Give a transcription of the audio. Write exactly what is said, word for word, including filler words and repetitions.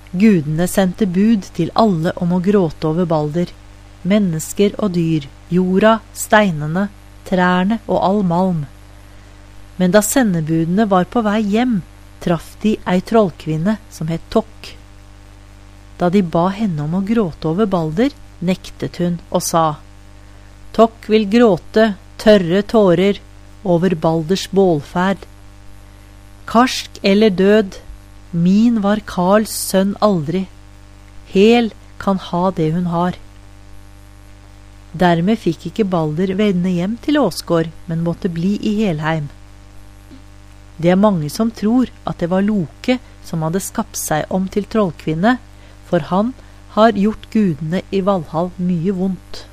Gudene sendte bud til alle om å gråte over Balder, mennesker og dyr, jorda, steinene, trærne og all malm. Men da sendebudene var på vei hjem, traff de ei trollkvinne som het Tokk. Da de ba henne om å gråte over Balder, nektet hun og sa: Tokk vil gråte tørre tårer over Balders bålferd. Karsk eller død, min var Karls sønn aldri. Hel kan ha det hun har. Dermed fikk ikke Balder vende hjem til Åsgård, men måtte bli i Helheim. Det er mange som tror at det var Loke som hadde skapt seg om til trollkvinne, for han har gjort gudene i Valhall mye vondt.